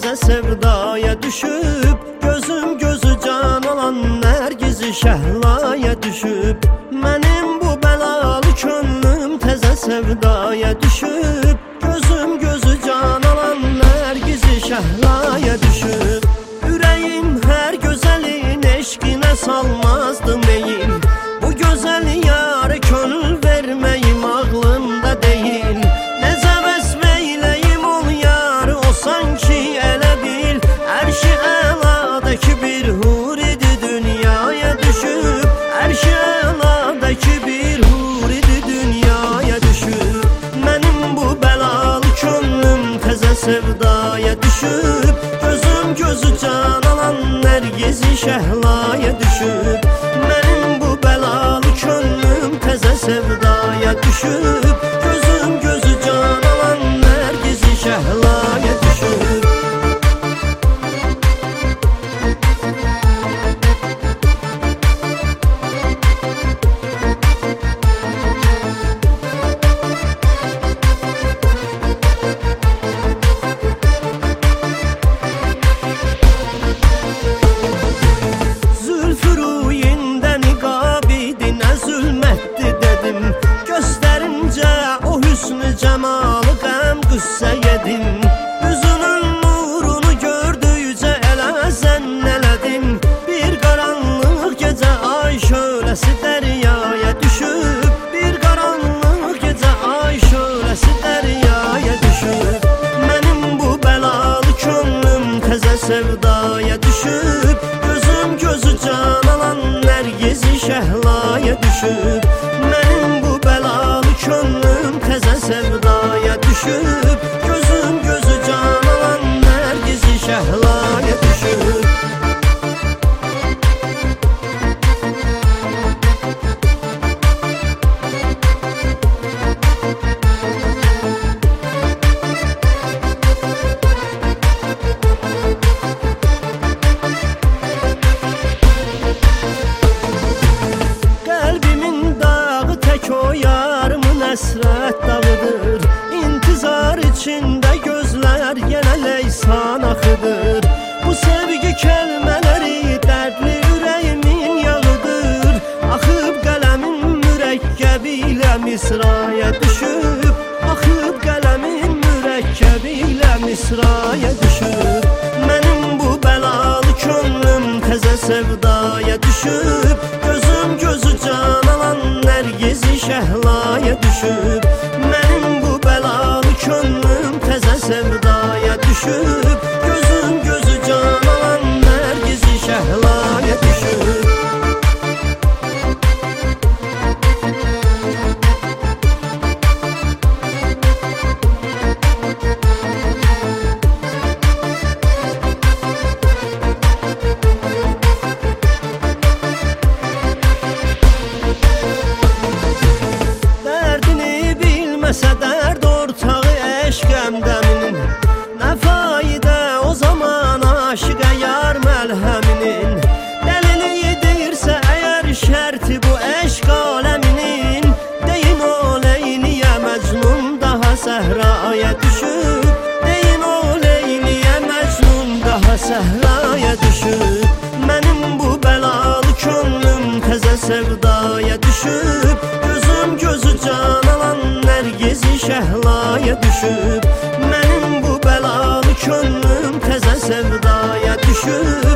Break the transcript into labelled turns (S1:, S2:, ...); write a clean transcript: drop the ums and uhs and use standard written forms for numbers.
S1: təzə sevdaya düşüb. Gözüm gözü can alan Nərgizi Şəhlaya düşüb. Mənim bu bəlalı könlüm təzə sevdaya düşüb. Gözüm gözü can alan Nərgizi Şəhlaya düşüb. Ürəyim hər gözəlin eşqinə salmazdı meyil. Bu gözəl yarə könül verməyim ağlımda deyil. Necə vəsmeyləyim ol yarı, o sanki elə bil ərşi əladakı bir hur idi dünyaya düşüb. Ərşi əladakı bir hur idi dünyaya düşüb. Mənim bu bəlalı könlüm təzə sevdaya düşüb. Gözüm gözü can alan Nərgizi Şəhlaya düşüb. Mənim bu bəlalı könlüm təzə sevdaya düşüb. Gözüm gözü can alan Nərgizi Şəhlaya düşüb. Cəmalı qəm qüssə yedim. Üzünün nurunu gördükcə elə zənn elədim. Bir qaranlıq gecə ay şöləsi dəryaya düşüb. Bir qaranlıq gecə ay şöləsi dəryaya düşüb. Mənim bu bəlalı könlüm təzə sevdaya düşüb. Gözüm gözü can alan Nərgizi Şəhlaya düşüb. Mənim bu bəlalı könlüm təzə sevdaya düşüb. Gözüm gözü can alan Nərgizi Şəhlaya düşüb. Qəlbimin dağı tək o yarımın əsrət dağıdır. İntizar içində gözlər yenə leysan axıdır. Bu sevgi kəlmələri dərdli ürəyimin yağıdır. Axıb qələmin mürəkkəbi ilə misraya düşüb. Axıb qələmin mürəkkəbi ilə misraya düşüb. Mənim bu bəlalı könlüm təzə sevdaya düşüb. Gözüm gözü can alan Nərgizi Şəhlaya düşüb. Mənim bu bəlalı könlüm təzə sevdaya düşüb. Gözüm gözü can alan Nərgizi Şəhlaya düşüb. Bilməsə dərd ortağı eşq əmdəminin, nə faydə o zaman aşiqə yar məlhəminin. Dəliliyi deyirsə əgər şərti bu eşq aləminin, deyin o Leyliyə Məcnun daha səhraya düşüb. Deyin o Leyliyə Məcnun daha səhraya düşüb. Mənim bu bəlalı könlüm təzə sevdaya düşüb. Gözüm gözü can alan Nərgizi Şəhlaya düşüb. Mənim bu bəlalı könlüm təzə sevdaya düşüb.